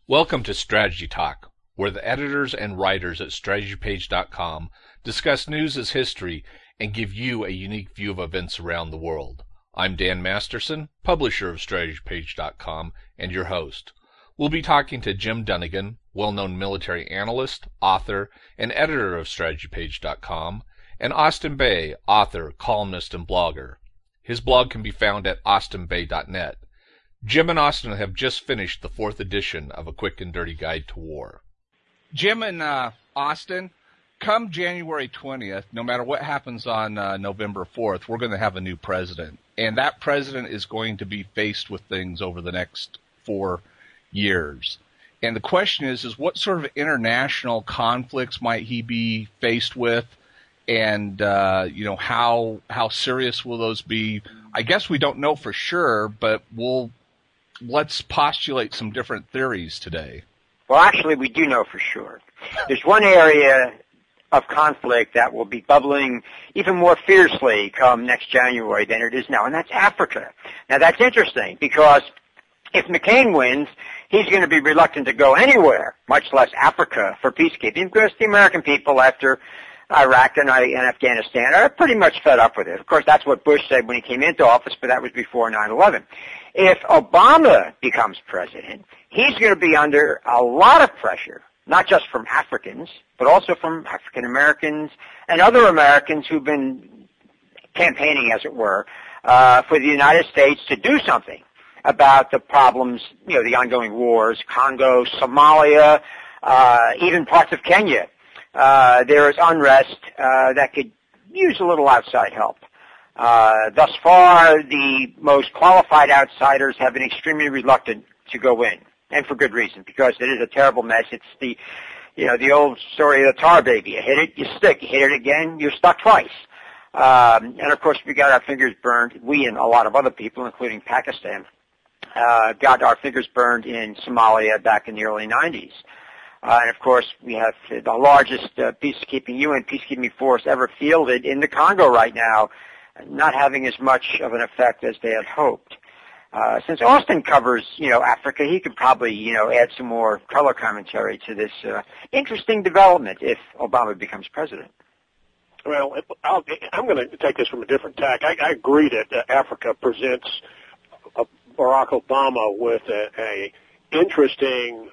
Welcome to Strategy Talk, where the editors and writers at strategypage.com discuss news as history and give you a unique view of events around the world. I'm Dan Masterson, publisher of strategypage.com and your host. We'll be talking to Jim Dunnigan, well-known military analyst, author, and editor of strategypage.com, and Austin Bay, author, columnist, and blogger. His blog can be found at austinbay.net. Jim and Austin have just finished the 4th edition of A Quick and Dirty Guide to War. Jim and Austin, come January 20th, no matter what happens on November 4th, we're going to have a new president. And that president is going to be faced with things over the next 4 years. And the question is what sort of international conflicts might he be faced with? And, how serious will those be? I guess we don't know for sure, but let's postulate some different theories today. Well, actually, we do know for sure. There's one area of conflict that will be bubbling even more fiercely come next January than it is now, and that's Africa. Now, that's interesting because if McCain wins, he's going to be reluctant to go anywhere, much less Africa, for peacekeeping, because the American people, after Iraq and Afghanistan, are pretty much fed up with it. Of course, that's what Bush said when he came into office, but that was before 9/11. If Obama becomes president, he's going to be under a lot of pressure, not just from Africans, but also from African Americans and other Americans who've been campaigning, as it were, for the United States to do something about the problems, the ongoing wars, Congo, Somalia, even parts of Kenya. There is unrest that could use a little outside help. Thus far, the most qualified outsiders have been extremely reluctant to go in, and for good reason, because it is a terrible mess. It's the old story of the tar baby. You hit it, you stick. You hit it again, you're stuck twice. And of course, we got our fingers burned. We and a lot of other people, including Pakistan, got our fingers burned in Somalia back in the early 90s. And of course, we have the largest UN peacekeeping force ever fielded in the Congo right now, not having as much of an effect as they had hoped. Since Austin covers, Africa, he could probably, add some more color commentary to this interesting development if Obama becomes president. Well, I'm going to take this from a different tack. I agree that Africa presents Barack Obama with a interesting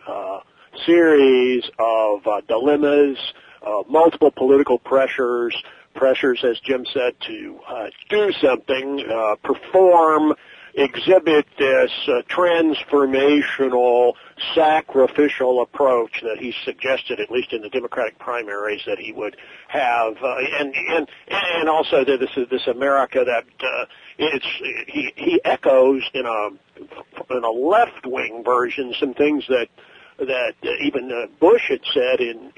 series of dilemmas, multiple political pressures, as Jim said, to do something, perform, exhibit this transformational, sacrificial approach that he suggested, at least in the Democratic primaries, that he would have, and also that this America that he echoes in a left-wing version some things that even Bush had said in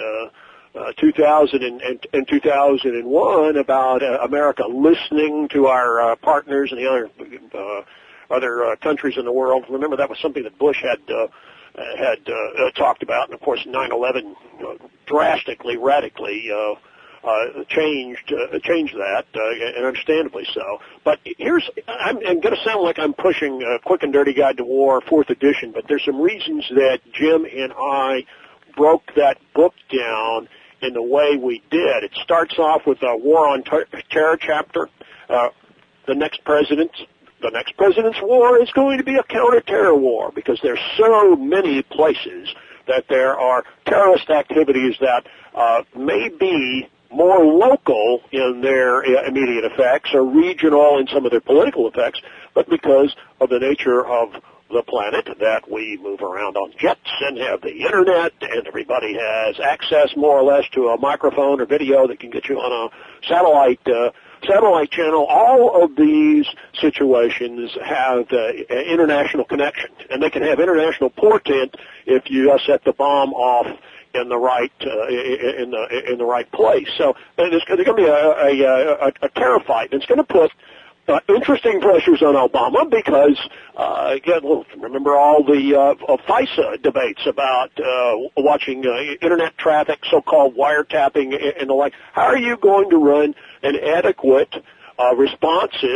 2000 and 2001 about America listening to our partners and the other countries in the world. Remember, that was something that Bush had talked about, and of course 9/11 drastically, radically changed that, and understandably so. But I'm going to sound like I'm pushing Quick and Dirty Guide to War, 4th edition, but there's some reasons that Jim and I broke that book down in the way we did. It starts off with a War on Terror chapter. The next president's war is going to be a counter-terror war, because there's so many places that there are terrorist activities that may be more local in their immediate effects or regional in some of their political effects, but because of the nature of the planet that we move around on jets and have the internet, and everybody has access more or less to a microphone or video that can get you on a satellite channel. All of these situations have international connection, and they can have international portent if you set the bomb off in the right in the right place. So there's going to be a terror fight, and it's going to put interesting pressures on Obama because, again, remember all the FISA debates about watching internet traffic, so-called wiretapping, and the like. How are you going to run an adequate, responsive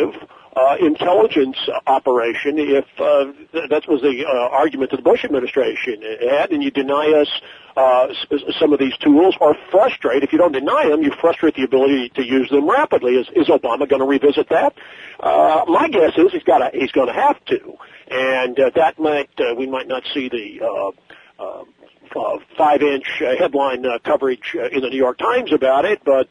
intelligence operation if that was the argument that the Bush administration had, and you deny us some of these tools, or frustrate. If you don't deny them, you frustrate the ability to use them rapidly. Is Obama going to revisit that? My guess is he's going to have to, and that we might not see the 5-inch headline coverage in the New York Times about it, but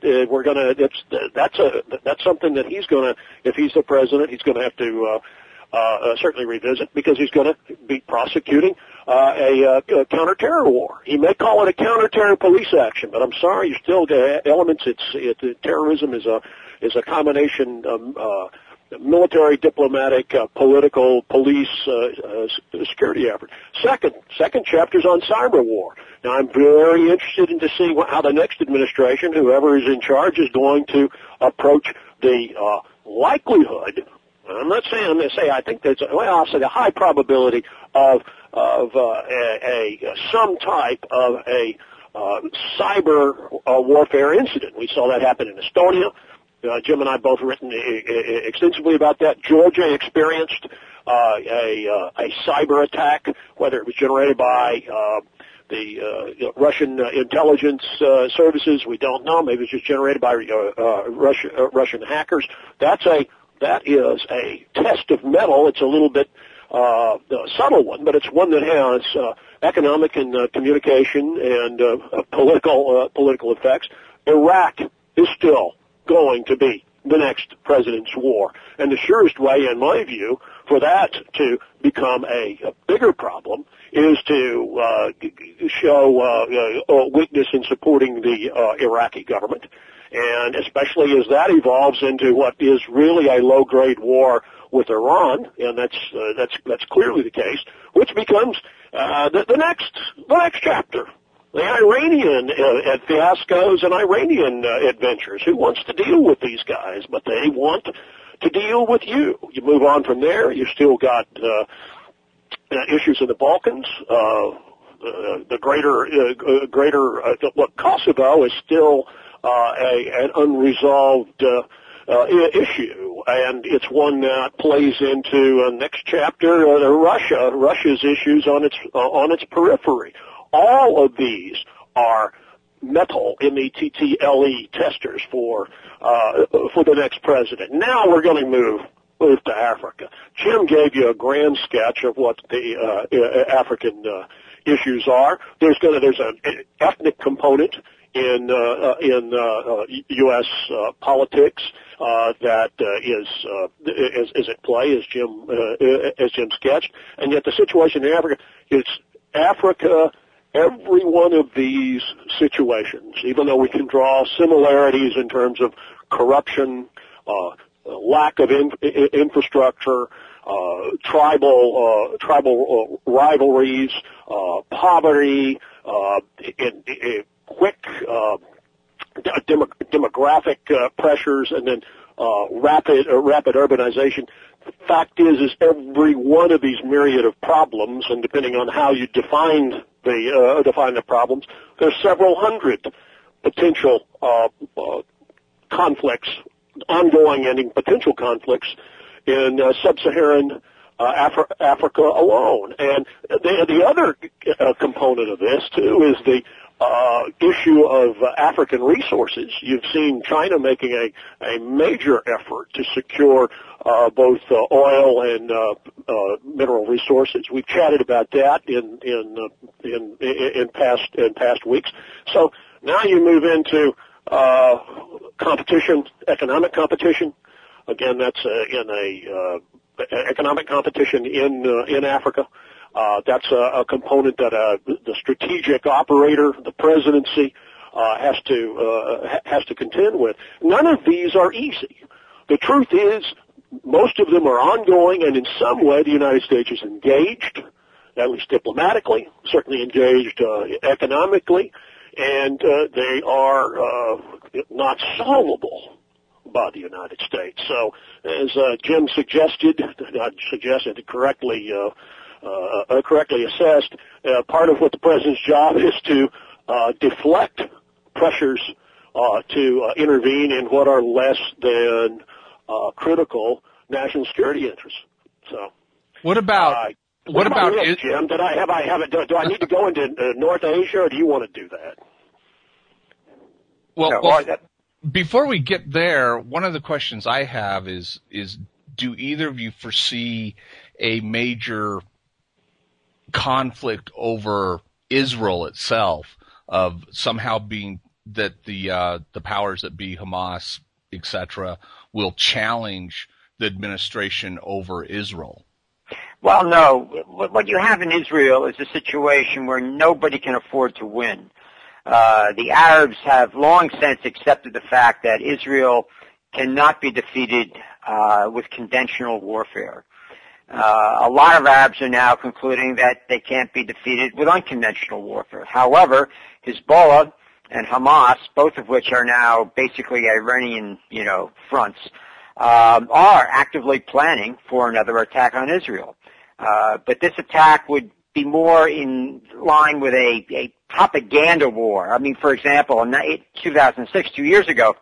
that's something that he's going to, if he's the president, he's going to have to certainly revisit, because he's going to be prosecuting a counterterror war. He may call it a counterterror police action, but I'm sorry, you still get elements. Terrorism is a combination of military, diplomatic, political, police, security effort. Second chapter's on cyber war. Now, I'm very interested in to see how the next administration, whoever is in charge, is going to approach the likelihood. I'm not saying I'm going to say I think there's I'll say the high probability of some type of a cyber warfare incident. We saw that happen in Estonia. Jim and I both written extensively about that. Georgia experienced a cyber attack, whether it was generated by the Russian intelligence services. We don't know. Maybe it's just generated by Russian hackers. That is a test of mettle. It's a little bit subtle one, but it's one that has economic and communication and political effects. Iraq is still going to be the next president's war, and the surest way, in my view, for that to become a bigger problem is to show weakness in supporting the Iraqi government. And especially as that evolves into what is really a low-grade war with Iran, and that's clearly the case, which becomes the next chapter. The Iranian fiascos and Iranian adventures. Who wants to deal with these guys? But they want to deal with you. You move on from there. You still got issues in the Balkans. The greater Kosovo is still an unresolved issue, and it's one that plays into next chapter. Russia's issues on its periphery. All of these are metal in the TTLE testers for the next president. Now we're going to move to Africa. Jim gave you a grand sketch of what the African issues are. There's an ethnic component in U.S. politics that is at play, as Jim sketched, and yet the situation in Africa, it's Africa. Every one of these situations, even though we can draw similarities in terms of corruption, lack of infrastructure, tribal rivalries, poverty, quick demographic pressures, and then rapid urbanization. The fact is every one of these myriad of problems, and depending on how you define the problems, there's several hundred potential conflicts, ongoing and potential conflicts in sub-Saharan Africa alone. And the other component of this too is the issue of African resources. You've seen China making a major effort to secure both oil and mineral resources. We've chatted about that in past weeks. So now you move into competition, economic competition. Again, that's economic competition in Africa. That's a component that the strategic operator, the presidency, has to contend with. None of these are easy. The truth is, most of them are ongoing, and in some way, the United States is engaged, at least diplomatically, certainly engaged economically, and they are not solvable by the United States. So, as Jim suggested, correctly assessed, part of what the president's job is to deflect pressures to intervene in what are less than critical national security interests. So, what about you, Jim? Do I need to go into North Asia, or do you want to do that? Well, before we get there, one of the questions I have is do either of you foresee a major conflict over Israel itself, of somehow being that the powers that be, Hamas, etc., will challenge the administration over Israel? Well, no. What you have in Israel is a situation where nobody can afford to win. The Arabs have long since accepted the fact that Israel cannot be defeated with conventional warfare. A lot of Arabs are now concluding that they can't be defeated with unconventional warfare. However, Hezbollah and Hamas, both of which are now basically Iranian, fronts, are actively planning for another attack on Israel. But this attack would be more in line with a propaganda war. I mean, for example, in 2006, 2 years ago,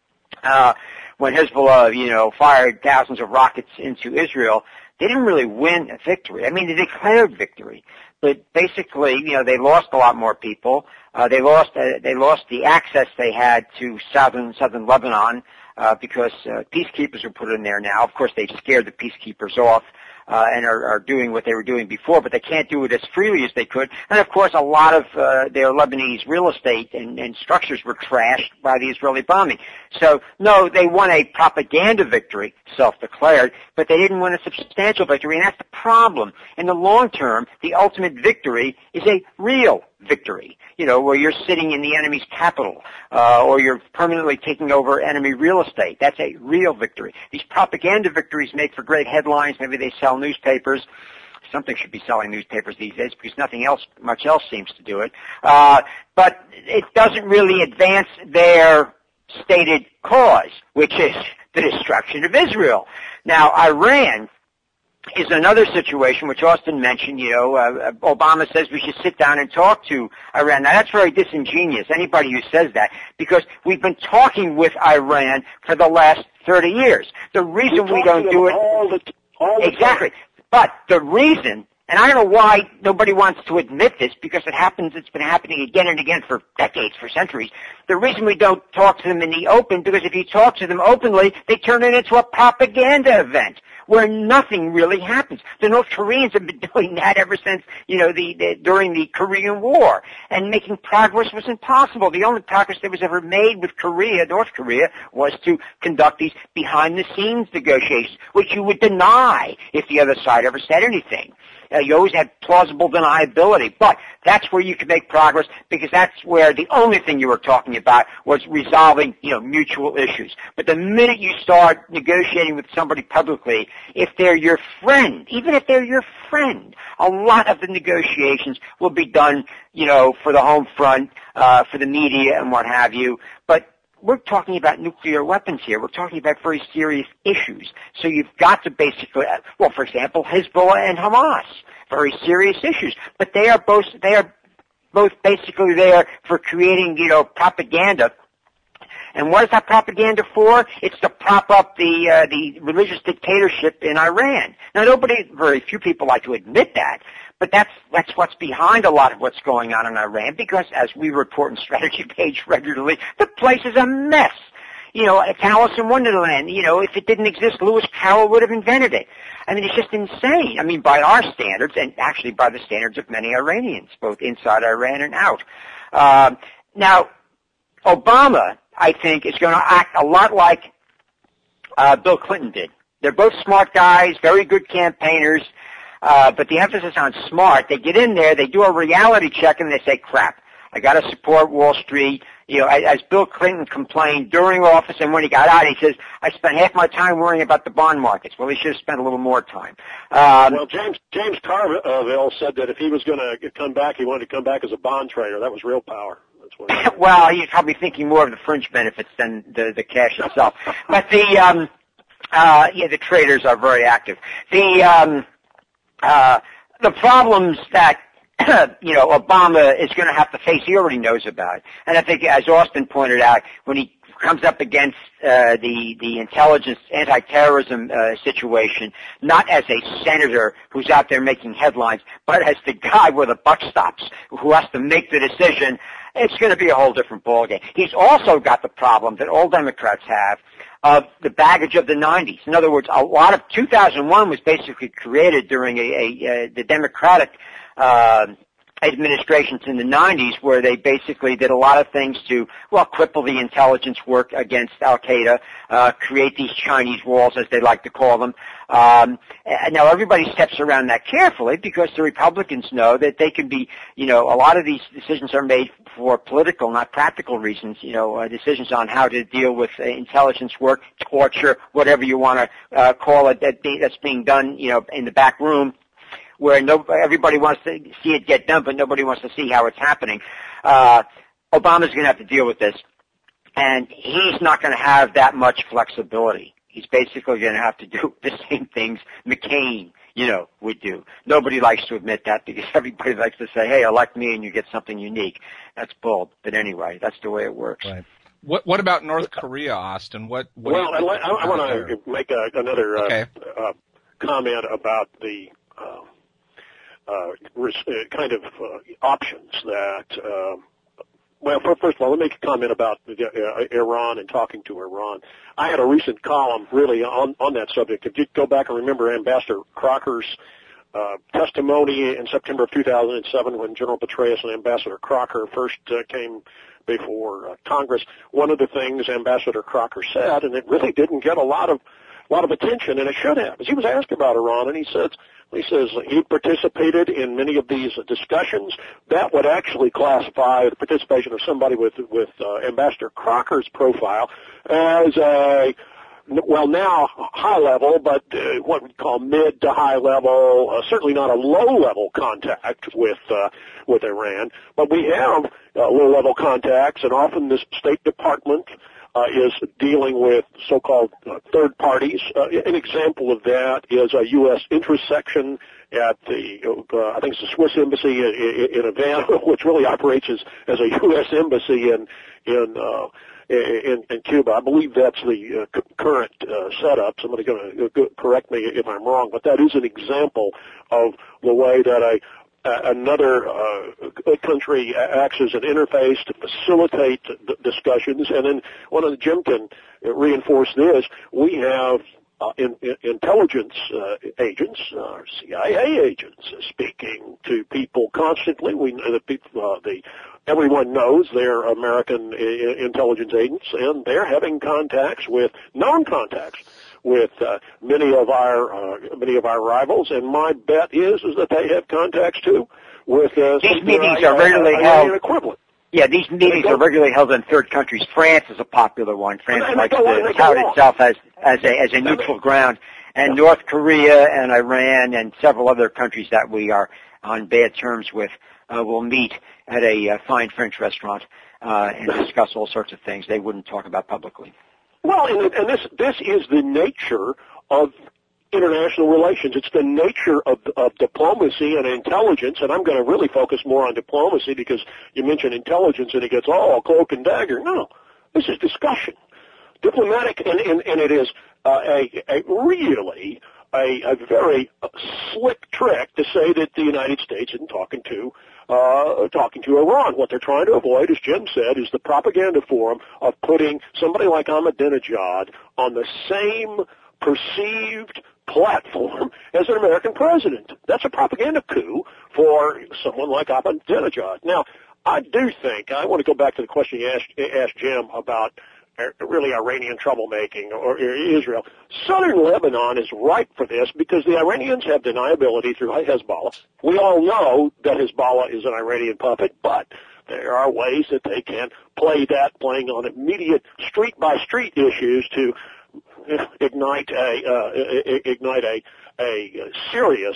when Hezbollah, fired thousands of rockets into Israel, they didn't really win a victory. I mean, they declared victory, but basically, they lost a lot more people. They lost the access they had to southern Lebanon because peacekeepers were put in there now. Of course, they've scared the peacekeepers off. And are doing what they were doing before, but they can't do it as freely as they could. And of course, a lot of their Lebanese real estate and structures were trashed by the Israeli bombing. So, no, they won a propaganda victory, self-declared, but they didn't win a substantial victory, and that's the problem. In the long term, the ultimate victory is a real victory, where you're sitting in the enemy's capital, or you're permanently taking over enemy real estate. That's a real victory. These propaganda victories make for great headlines. Maybe they sell newspapers. Something should be selling newspapers these days because much else seems to do it. But it doesn't really advance their stated cause, which is the destruction of Israel. Now, Iran is another situation which Austin mentioned. Obama says we should sit down and talk to Iran. Now, that's very disingenuous, anybody who says that, because we've been talking with Iran for the last 30 years. The reason we don't do it... all the exactly. But the reason, and I don't know why nobody wants to admit this, because it's been happening again and again for decades, for centuries. The reason we don't talk to them in the open, because if you talk to them openly, they turn it into a propaganda event where nothing really happens. The North Koreans have been doing that ever since, during the Korean War. And making progress was impossible. The only progress that was ever made with North Korea, was to conduct these behind-the-scenes negotiations, which you would deny if the other side ever said anything. You always had plausible deniability, but that's where you can make progress, because that's where the only thing you were talking about was resolving, mutual issues. But the minute you start negotiating with somebody publicly, if they're your friend, even if they're your friend, a lot of the negotiations will be done, for the home front, for the media and what have you. But we're talking about nuclear weapons here. We're talking about very serious issues. So you've got to basically, for example, Hezbollah and Hamas, very serious issues. But they are both basically there for creating, propaganda. And what is that propaganda for? It's to prop up the religious dictatorship in Iran. Now, very few people like to admit that, but that's what's behind a lot of what's going on in Iran, because as we report in Strategy Page regularly, the place is a mess. It's Alice in Wonderland. If it didn't exist, Lewis Carroll would have invented it. I mean, it's just insane. I mean, by our standards, and actually by the standards of many Iranians, both inside Iran and out. Now, Obama, I think, is going to act a lot like Bill Clinton did. They're both smart guys, very good campaigners, but the emphasis on smart. They get in there, they do a reality check, and they say, crap, I got to support Wall Street. As Bill Clinton complained during office, and when he got out, he says, I spent half my time worrying about the bond markets. Well, he should have spent a little more time. Well, James Carville said that if he was going to come back, he wanted to come back as a bond trader. That was real power. Well, he's probably thinking more of the fringe benefits than the cash itself. But the traders are very active. The problems that Obama is going to have to face, he already knows about. And I think, as Austin pointed out, when he comes up against the intelligence anti-terrorism situation, not as a senator who's out there making headlines, but as the guy where the buck stops, who has to make the decision, it's going to be a whole different ballgame. He's also got the problem that all Democrats have of the baggage of the 90s. In other words, a lot of 2001 was basically created during the Democratic administrations in the 90s, where they basically did a lot of things to, well, cripple the intelligence work against Al-Qaeda, create these Chinese walls, as they like to call them. Now everybody steps around that carefully because the Republicans know that they can be, a lot of these decisions are made for political, not practical reasons, decisions on how to deal with intelligence work, torture, whatever you want to call it, that's being done, in the back room, where everybody wants to see it get done, but nobody wants to see how it's happening. Obama's going to have to deal with this, and he's not going to have that much flexibility. He's basically going to have to do the same things McCain, would do. Nobody likes to admit that because everybody likes to say, hey, elect me and you get something unique. That's bull. But anyway, that's the way it works. Right. What about North Korea, Austin? Well, I want to make another comment about the kind of options that. First of all, let me make a comment about Iran and talking to Iran. I had a recent column really on that subject. If you go back and remember Ambassador Crocker's testimony in September of 2007 when General Petraeus and Ambassador Crocker first came before Congress, one of the things Ambassador Crocker said, and it really didn't get a lot of attention, and it should have, is he was asked about Iran, and he says he participated in many of these discussions. That would actually classify the participation of somebody with Ambassador Crocker's profile as now high level, but what we call mid to high level, certainly not a low level contact with Iran. But we have low level contacts, and often this State Department is dealing with so-called third parties. An example of that is a U.S. interest section at the, I think it's the Swiss Embassy in Havana, which really operates as a U.S. embassy in Cuba. I believe that's the current setup. Somebody's going to correct me if I'm wrong, but that is an example of the way that another country acts as an interface to facilitate discussions. And then Jim can reinforce this, we have intelligence agents, CIA agents, speaking to people constantly. Everyone knows they're American intelligence agents, and they're having known contacts with many of our rivals, and my bet is that they have contacts too with these meetings are regularly held. Equivalent. Yeah, these meetings are regularly held in third countries. France is a popular one. France likes to tout itself as a neutral ground, and North Korea and Iran and several other countries that we are on bad terms with will meet at a fine French restaurant and discuss all sorts of things they wouldn't talk about publicly. Well, and this is the nature of international relations. It's the nature of diplomacy and intelligence, and I'm going to really focus more on diplomacy because you mentioned intelligence and it gets all cloak and dagger. No, this is discussion. Diplomatic, and it is a very slick trick to say that the United States isn't talking to Iran. What they're trying to avoid, as Jim said, is the propaganda forum of putting somebody like Ahmadinejad on the same perceived platform as an American president. That's a propaganda coup for someone like Ahmadinejad. Now, I do think, I want to go back to the question you asked Jim about really Iranian troublemaking or Israel. Southern Lebanon is ripe for this because the Iranians have deniability through Hezbollah. We all know that Hezbollah is an Iranian puppet, but there are ways that they can playing on immediate street-by-street issues to ignite a serious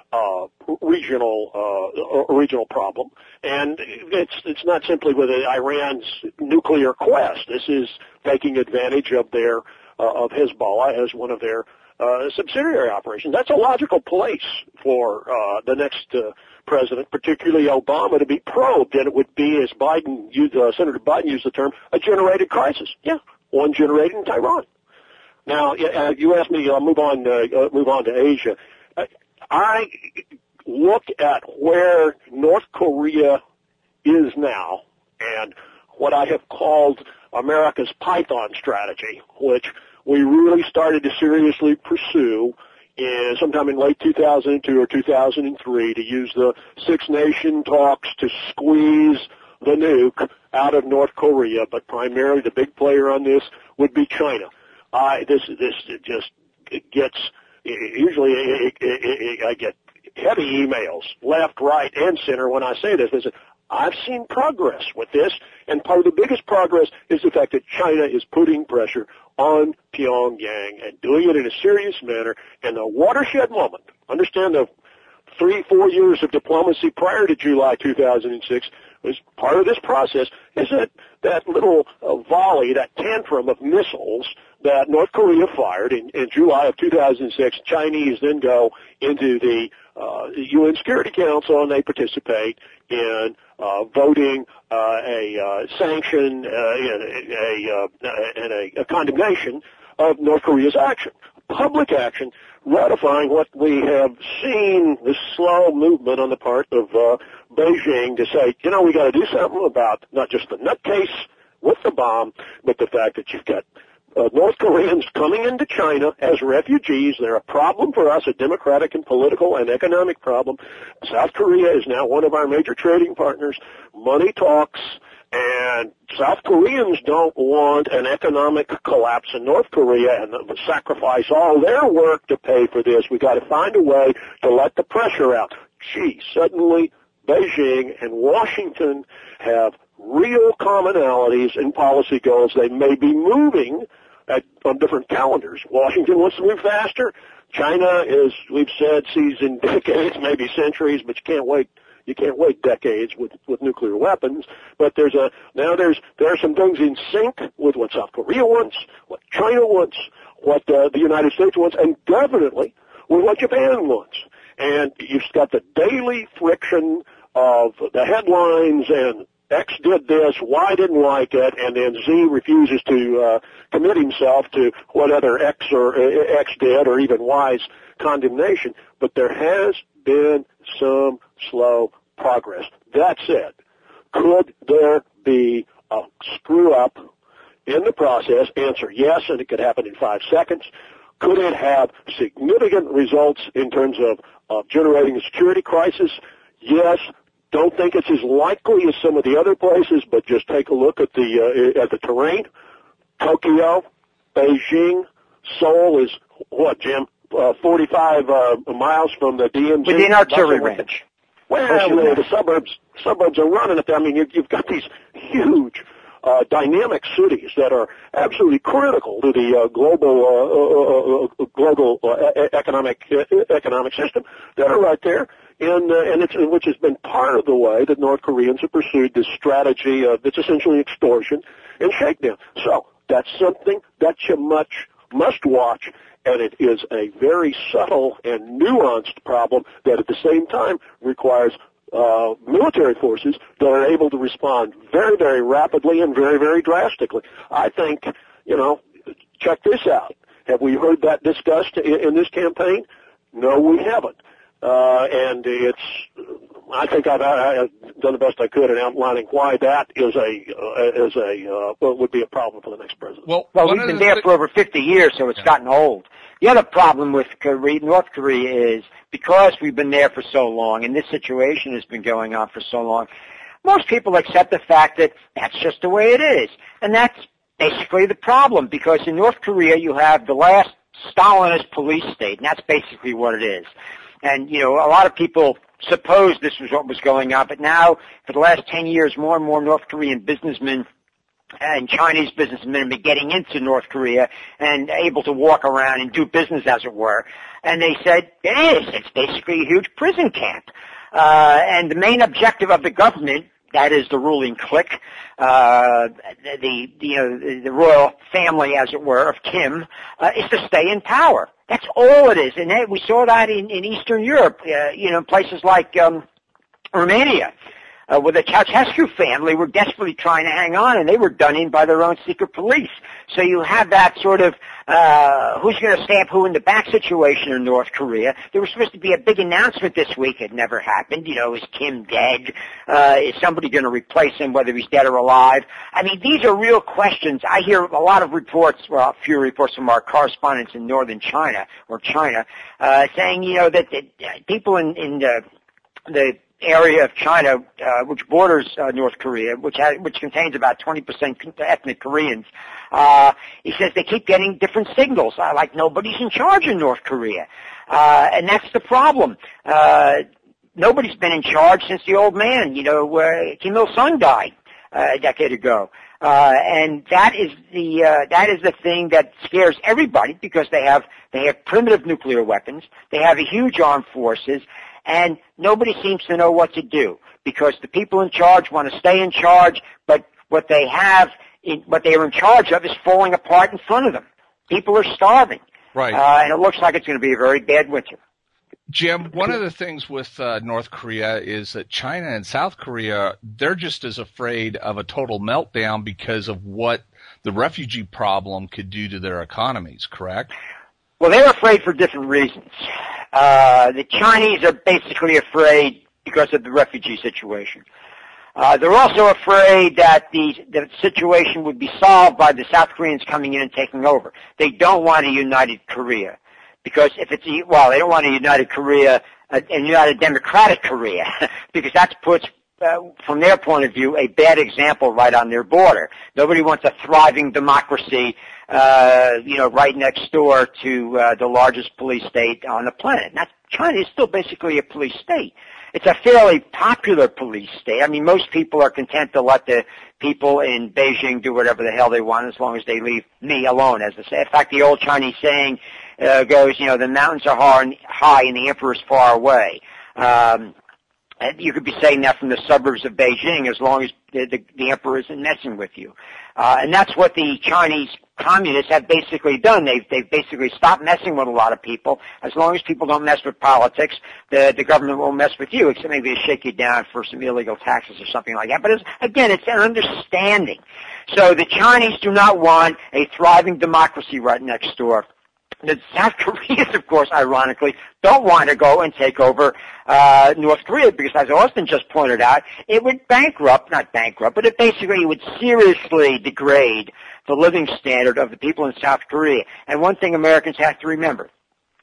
regional problem, and it's not simply with Iran's nuclear quest. This is taking advantage of of Hezbollah as one of their subsidiary operation. That's a logical place for the next president, particularly Obama, to be probed, and it would be, as Senator Biden used the term, a generated crisis. Yeah, one generated in Tehran. Now, you asked me. I'll move on to Asia. I look at where North Korea is now, and what I have called America's Python strategy, which we really started to seriously pursue sometime in late 2002 or 2003 to use the Six Nation talks to squeeze the nuke out of North Korea, but primarily the big player on this would be China. This just gets, usually I get heavy emails left, right, and center when I say this. They say, I've seen progress with this, and part of the biggest progress is the fact that China is putting pressure on Pyongyang and doing it in a serious manner. And the watershed moment, understand the 3-4 years of diplomacy prior to July 2006 was part of this process, is that little volley, that tantrum of missiles that North Korea fired in July of 2006. Chinese then go into the UN Security Council, and they participate in voting a sanction and a condemnation of North Korea's action, public action, ratifying what we have seen, this slow movement on the part of Beijing to say, we got to do something about not just the nutcase with the bomb, but the fact that you've got North Koreans coming into China as refugees. They're a problem for us, a democratic and political and economic problem. South Korea is now one of our major trading partners. Money talks, and South Koreans don't want an economic collapse in North Korea and sacrifice all their work to pay for this. We got to find a way to let the pressure out. Gee, suddenly Beijing and Washington have real commonalities in policy goals. They may be moving on different calendars. Washington wants to move faster. China, as we've said, sees in decades, maybe centuries, but you can't wait decades with nuclear weapons. But there are some things in sync with what South Korea wants, what China wants, what the United States wants, and definitely with what Japan wants. And you've got the daily friction of the headlines and X did this, Y didn't like it, and then Z refuses to commit himself to what other X did, or even Y's condemnation. But there has been some slow progress. That said, could there be a screw up in the process? Answer, yes, and it could happen in 5 seconds. Could it have significant results in terms of generating a security crisis? Yes. Don't think it's as likely as some of the other places, but just take a look at the terrain. Tokyo, Beijing, Seoul is what, Jim? 45 miles from the DMZ. Within artillery range. Well, the suburbs are running at that. I mean, you've got these huge dynamic cities that are absolutely critical to the global economic system that are right there. And which has been part of the way that North Koreans have pursued this strategy of it's essentially extortion and shakedown. So that's something that you must watch, and it is a very subtle and nuanced problem that at the same time requires military forces that are able to respond very, very rapidly and very, very drastically. I think, check this out. Have we heard that discussed in this campaign? No, we haven't. And I think I've done the best I could in outlining why that would be a problem for the next president. Well, we've been there for over 50 years, so it's gotten old. The other problem with North Korea is because we've been there for so long and this situation has been going on for so long, most people accept the fact that that's just the way it is. And that's basically the problem, because in North Korea you have the last Stalinist police state, and that's basically what it is. And, a lot of people suppose this was what was going on, but now, for the last 10 years, more and more North Korean businessmen and Chinese businessmen have been getting into North Korea and able to walk around and do business, as it were. And they said, it is. It's basically a huge prison camp. And the main objective of the government that is the ruling clique, the royal family, as it were, of Kim, is to stay in power. That's all it is. And we saw that in Eastern Europe, places like Romania, where the Ceausescu family were desperately trying to hang on, and they were done in by their own secret police. So you have that sort of who's going to stab who in the back situation in North Korea. There was supposed to be a big announcement this week. It never happened. Is Kim dead? Is somebody going to replace him, whether he's dead or alive? I mean, these are real questions. I hear a lot of reports, well, a few reports from our correspondents in northern China, saying, that people in the area of China, which borders North Korea, which contains about 20% ethnic Koreans. He says they keep getting different signals, like nobody's in charge in North Korea, and that's the problem. Nobody's been in charge since the old man, Kim Il-sung died a decade ago. And that is the thing that scares everybody, because they have primitive nuclear weapons, they have a huge armed forces, and nobody seems to know what to do, because the people in charge want to stay in charge, but what they are in charge of is falling apart in front of them. People are starving. Right. And it looks like it's going to be a very bad winter. Jim, one of the things with North Korea is that China and South Korea, they're just as afraid of a total meltdown because of what the refugee problem could do to their economies, correct? Well, they're afraid for different reasons. The Chinese are basically afraid because of the refugee situation. They're also afraid that the situation would be solved by the South Koreans coming in and taking over. They don't want a united Korea, because they don't want a united Korea, a united democratic Korea, because that puts, from their point of view, a bad example right on their border. Nobody wants a thriving democracy, right next door to the largest police state on the planet. Now, China is still basically a police state. It's a fairly popular police state. I mean, most people are content to let the people in Beijing do whatever the hell they want, as long as they leave me alone, as they say. In fact, the old Chinese saying goes, the mountains are high and the emperor's far away. You could be saying that from the suburbs of Beijing, as long as the emperor isn't messing with you. And that's what the Chinese communists have basically done. They've basically stopped messing with a lot of people. As long as people don't mess with politics, the government won't mess with you, except maybe to shake you down for some illegal taxes or something like that. But it's an understanding. So the Chinese do not want a thriving democracy right next door. The South Koreans, of course, ironically, don't want to go and take over North Korea, because, as Austin just pointed out, it would but it basically would seriously degrade the living standard of the people in South Korea. And one thing Americans have to remember,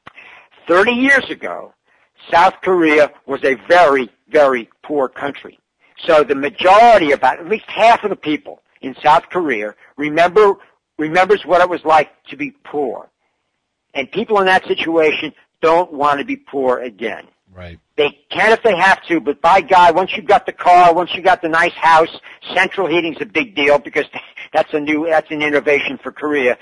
30 years ago, South Korea was a very, very poor country. So the majority, about at least half of the people in South Korea, remembers what it was like to be poor. And people in that situation don't want to be poor again. Right. They can if they have to, but by God, once you've got the car, once you got the nice house, central heating's a big deal, because that's an innovation for Korea.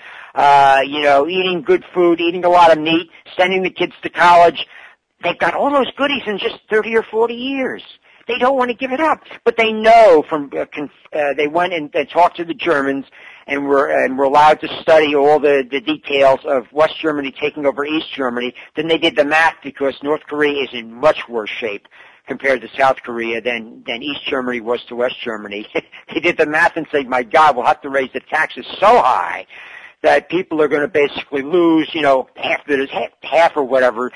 Eating good food, eating a lot of meat, sending the kids to college. They've got all those goodies in just 30 or 40 years. They don't want to give it up, but they know from they went and talked to the Germans, and were allowed to study all the details of West Germany taking over East Germany. Then they did the math, because North Korea is in much worse shape compared to South Korea than East Germany was to West Germany. They did the math and said, my God, we'll have to raise the taxes so high that people are going to basically lose, half or whatever.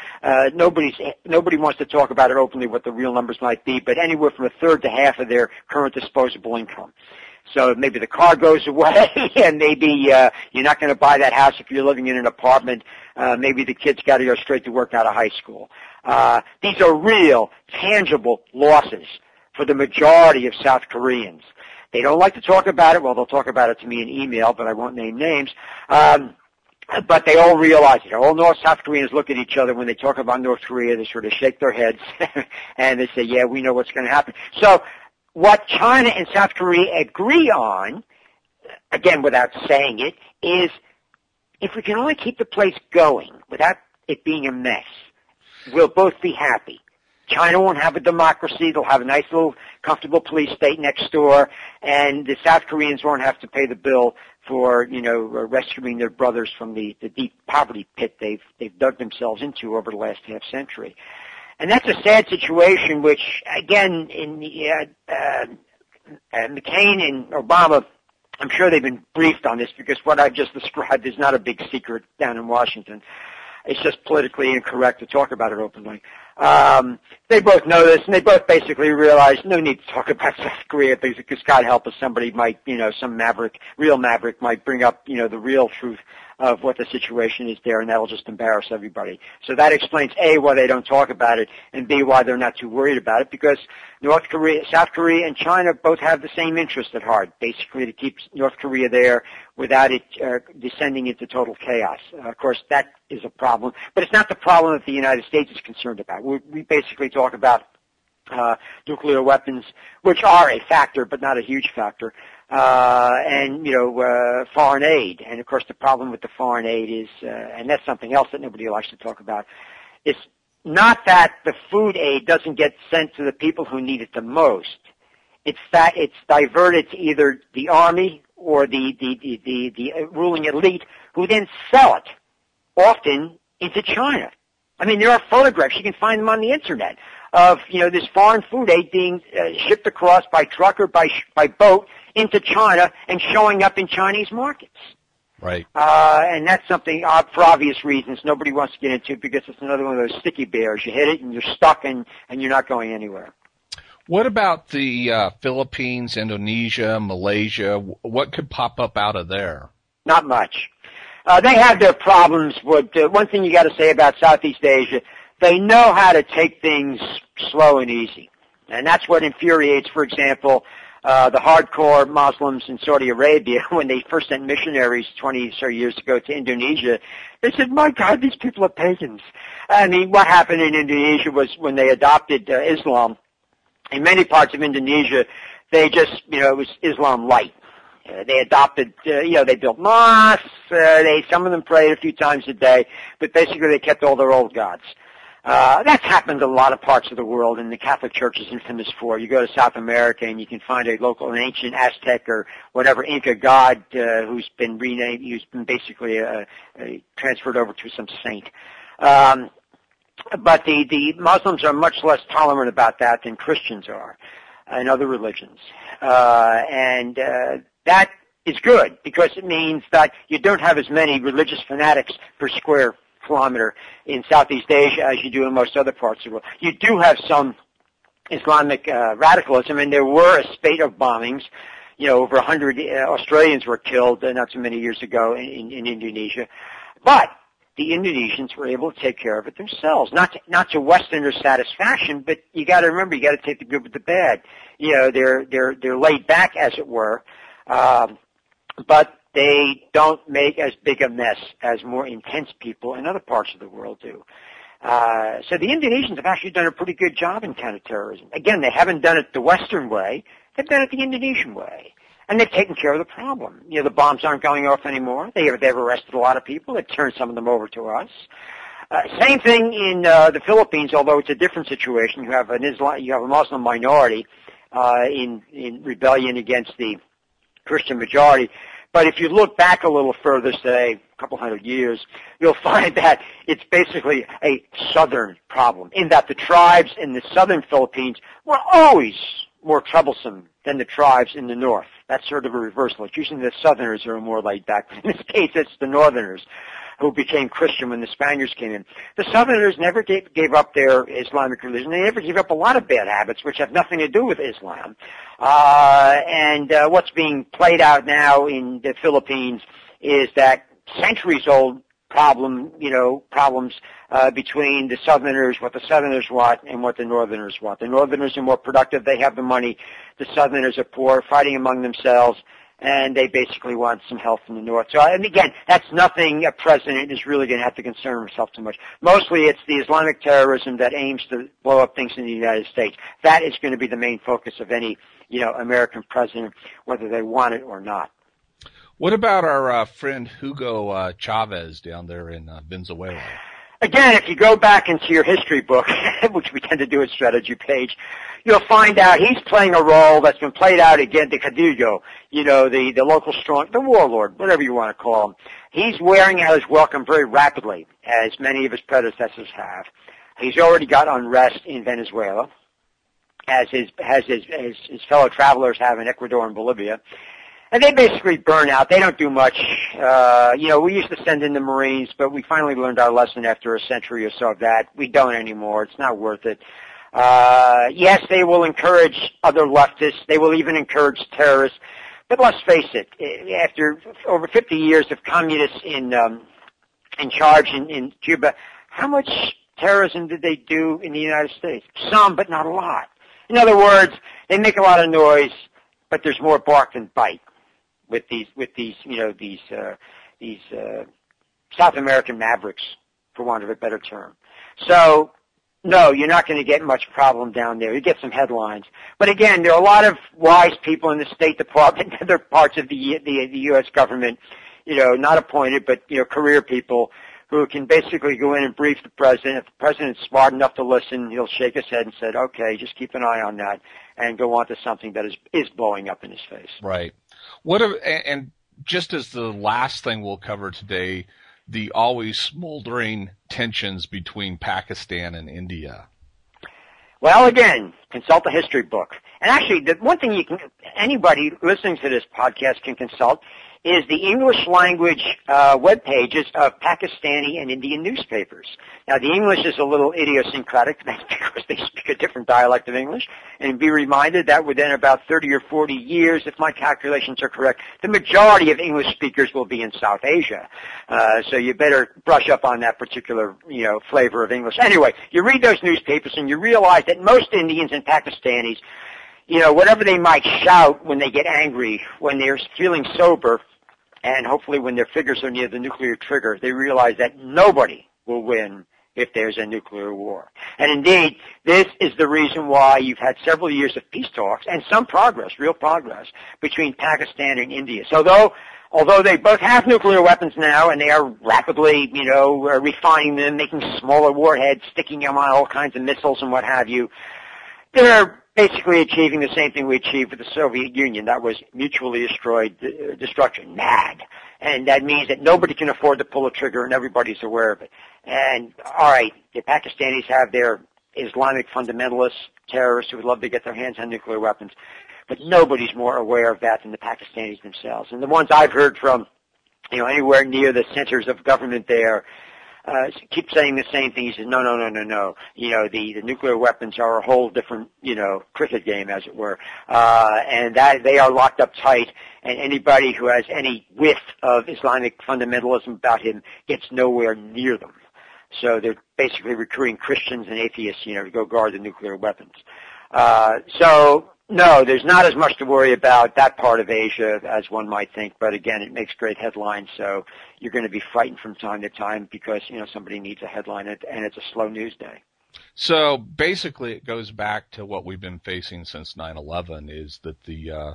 Nobody wants to talk about it openly, what the real numbers might be, but anywhere from a third to half of their current disposable income. So maybe the car goes away, and maybe you're not going to buy that house if you're living in an apartment. Maybe the kids got to go straight to work out of high school. These are real, tangible losses for the majority of South Koreans. They don't like to talk about it. Well, they'll talk about it to me in email, but I won't name names. But they all realize it. All South Koreans look at each other when they talk about North Korea. They sort of shake their heads, and they say, yeah, we know what's going to happen. So what China and South Korea agree on, again, without saying it, is if we can only keep the place going without it being a mess, we'll both be happy. China won't have a democracy. They'll have a nice little comfortable police state next door, and the South Koreans won't have to pay the bill for, rescuing their brothers from the deep poverty pit they've dug themselves into over the last half century. And that's a sad situation, which, again, in the McCain and Obama, I'm sure they've been briefed on this, because what I've just described is not a big secret down in Washington. It's just politically incorrect to talk about it openly. They both know this, and they both basically realize no need to talk about South Korea, because God help us, somebody might, some real maverick might bring up, the real truth of what the situation is there, and that'll just embarrass everybody. So that explains, A, why they don't talk about it, and B, why they're not too worried about it, because South Korea and China both have the same interest at heart, basically to keep North Korea there without it descending into total chaos. Of course, that is a problem, but it's not the problem that the United States is concerned about. We basically talk about nuclear weapons, which are a factor, but not a huge factor, and foreign aid. And of course, the problem with the foreign aid is, and that's something else that nobody likes to talk about, it's not that the food aid doesn't get sent to the people who need it the most. It's that it's diverted to either the army or the ruling elite, who then sell it, often into China. I mean, there are photographs, you can find them on the internet, of, this foreign food aid being shipped across by truck or by boat into China and showing up in Chinese markets. Right. And that's something, for obvious reasons, nobody wants to get into, because it's another one of those sticky bears. You hit it and you're stuck, and you're not going anywhere. What about the Philippines, Indonesia, Malaysia? What could pop up out of there? Not much. They have their problems. One thing you got to say about Southeast Asia, they know how to take things slow and easy. And that's what infuriates, for example, the hardcore Muslims in Saudi Arabia. When they first sent missionaries 20 or so years ago to Indonesia, they said, my God, these people are pagans. I mean, what happened in Indonesia was when they adopted Islam, in many parts of Indonesia, they just, it was Islam light. They adopted, they built mosques, some of them prayed a few times a day, but basically they kept all their old gods. That's happened in a lot of parts of the world, and the Catholic Church is infamous for. You go to South America and you can find a local, an ancient Aztec or whatever Inca god, who's been renamed, who's been basically, transferred over to some saint. But the Muslims are much less tolerant about that than Christians are, and other religions. That is good, because it means that you don't have as many religious fanatics per square kilometer in Southeast Asia as you do in most other parts of the world. You do have some Islamic radicalism, and there were a spate of bombings. Over 100 Australians were killed not so many years ago in Indonesia. But the Indonesians were able to take care of it themselves, not to Westerners' satisfaction, but you got to remember, you got to take the good with the bad. They're laid back, as it were, but they don't make as big a mess as more intense people in other parts of the world do. So the Indonesians have actually done a pretty good job in counterterrorism. Again, they haven't done it the Western way; they've done it the Indonesian way. And they've taken care of the problem. The bombs aren't going off anymore. They've arrested a lot of people. They've turned some of them over to us. Same thing in the Philippines, although it's a different situation. You have a Muslim minority in rebellion against the Christian majority. But if you look back a little further, say a couple hundred years, you'll find that it's basically a southern problem, in that the tribes in the southern Philippines were always more troublesome than the tribes in the north. That's sort of a reversal. It's usually the southerners who are more laid back. In this case, it's the northerners who became Christian when the Spaniards came in. The southerners never gave up their Islamic religion. They never gave up a lot of bad habits, which have nothing to do with Islam. What's being played out now in the Philippines is that centuries-old problems between the Southerners, what the Southerners want, and what the Northerners want. The Northerners are more productive. They have the money. The Southerners are poor, fighting among themselves, and they basically want some help from the North. So, and again, that's nothing a president is really going to have to concern himself too much. Mostly it's the Islamic terrorism that aims to blow up things in the United States. That is going to be the main focus of any, American president, whether they want it or not. What about our friend Hugo Chavez down there in Venezuela? Again, if you go back into your history book, which we tend to do at Strategy Page, you'll find out he's playing a role that's been played out again, the Caudillo, the local the warlord, whatever you want to call him. He's wearing out his welcome very rapidly, as many of his predecessors have. He's already got unrest in Venezuela, as his fellow travelers have in Ecuador and Bolivia. And they basically burn out. They don't do much. We used to send in the Marines, but we finally learned our lesson after a century or so of that. We don't anymore. It's not worth it. Yes, they will encourage other leftists. They will even encourage terrorists. But let's face it, after over 50 years of communists in charge in Cuba, how much terrorism did they do in the United States? Some, but not a lot. In other words, they make a lot of noise, but there's more bark than bite with these South American mavericks, for want of a better term. So, no, you're not going to get much problem down there. You get some headlines. But again, there are a lot of wise people in the State Department and other parts of the U.S. government, not appointed, but, career people who can basically go in and brief the president. If the president's smart enough to listen, he'll shake his head and say, okay, just keep an eye on that and go on to something that is blowing up in his face. Right. And just as the last thing we'll cover today, the always smoldering tensions between Pakistan and India. Well, again, consult the history book. And actually, the one thing anybody listening to this podcast can consult is the English language web pages of Pakistani and Indian newspapers. Now, the English is a little idiosyncratic because they speak a different dialect of English. And be reminded that within about 30 or 40 years, if my calculations are correct, the majority of English speakers will be in South Asia. So you better brush up on that particular, flavor of English. Anyway, you read those newspapers and you realize that most Indians and Pakistanis, whatever they might shout when they get angry, when they're feeling sober, and hopefully when their figures are near the nuclear trigger, they realize that nobody will win if there's a nuclear war. And indeed, this is the reason why you've had several years of peace talks and some progress, real progress, between Pakistan and India. So although they both have nuclear weapons now and they are rapidly, refining them, making smaller warheads, sticking them on all kinds of missiles and what have you, they're basically achieving the same thing we achieved with the Soviet Union. That was mutually destruction, MAD. And that means that nobody can afford to pull a trigger and everybody's aware of it. And, all right, the Pakistanis have their Islamic fundamentalists, terrorists who would love to get their hands on nuclear weapons, but nobody's more aware of that than the Pakistanis themselves. And the ones I've heard from, anywhere near the centers of government there, keep saying the same thing. He says, no. The nuclear weapons are a whole different, cricket game, as it were. And that they are locked up tight, and anybody who has any whiff of Islamic fundamentalism about him gets nowhere near them. So they're basically recruiting Christians and atheists, to go guard the nuclear weapons. No, there's not as much to worry about that part of Asia as one might think, but again, it makes great headlines, so you're going to be frightened from time to time because, somebody needs a headline and it's a slow news day. So basically it goes back to what we've been facing since 9/11 is that the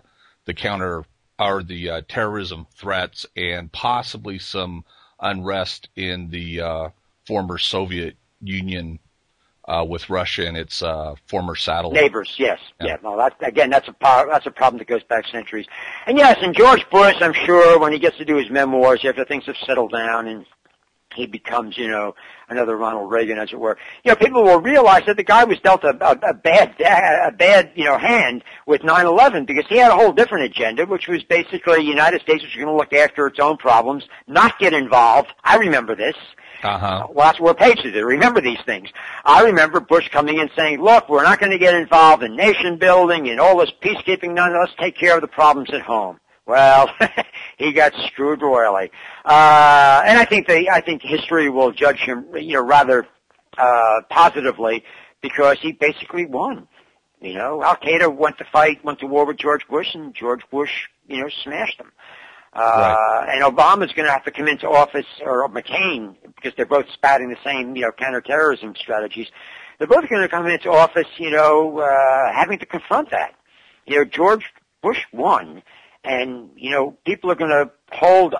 terrorism threats and possibly some unrest in the former Soviet Union with Russia and its former satellite neighbors. Yes, yeah. No, that's a problem that goes back centuries. And yes, and George Bush, I'm sure, when he gets to do his memoirs after things have settled down and he becomes, another Ronald Reagan, as it were, people will realize that the guy was dealt a bad, hand with 9/11 because he had a whole different agenda, which was basically the United States was going to look after its own problems, not get involved. I remember this. Uh-huh. Well, that's where pages did. Remember these things. I remember Bush coming in saying, look, we're not going to get involved in nation building and all this peacekeeping. No, let's take care of the problems at home. Well, he got screwed royally. And I think history will judge him, rather, positively because he basically won. Al-Qaeda went to war with George Bush and George Bush, smashed them. Right. And Obama's going to have to come into office, or McCain, because they're both spouting the same, counterterrorism strategies. They're both going to come into office, having to confront that. George Bush won, and, people are going to hold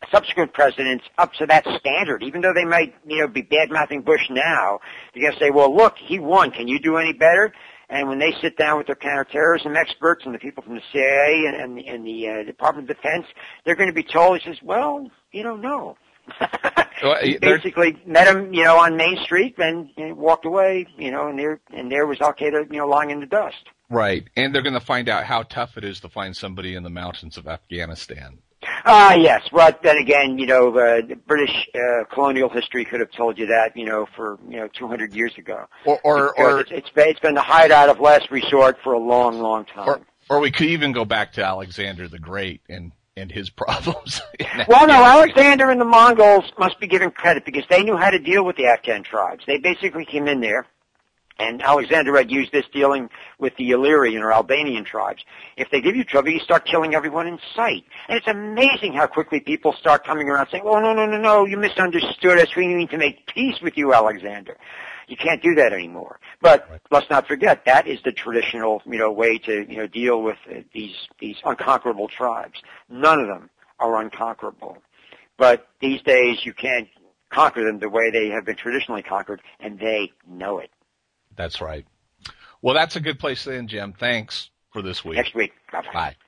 subsequent presidents up to that standard, even though they might, be bad-mouthing Bush now. They're going to say, well, look, he won. Can you do any better? And when they sit down with their counterterrorism experts and the people from the CIA and the Department of Defense, they're going to be told, he says, well, no. He basically met him, on Main Street and walked away, and there was Al-Qaeda, lying in the dust. Right. And they're going to find out how tough it is to find somebody in the mountains of Afghanistan. Yes. Well, then again, the British colonial history could have told you that, for 200 years ago. Or it's been the hideout of last resort for a long, long time. Or we could even go back to Alexander the Great and his problems. Well, no, Alexander and the Mongols must be given credit because they knew how to deal with the Afghan tribes. They basically came in there. And Alexander had used this dealing with the Illyrian or Albanian tribes. If they give you trouble, you start killing everyone in sight. And it's amazing how quickly people start coming around saying, oh, no, you misunderstood us. We mean to make peace with you, Alexander. You can't do that anymore. But let's not forget, that is the traditional, way to, deal with these unconquerable tribes. None of them are unconquerable. But these days, you can't conquer them the way they have been traditionally conquered, and they know it. That's right. Well, that's a good place to end, Jim. Thanks for this week. Next week. Bye.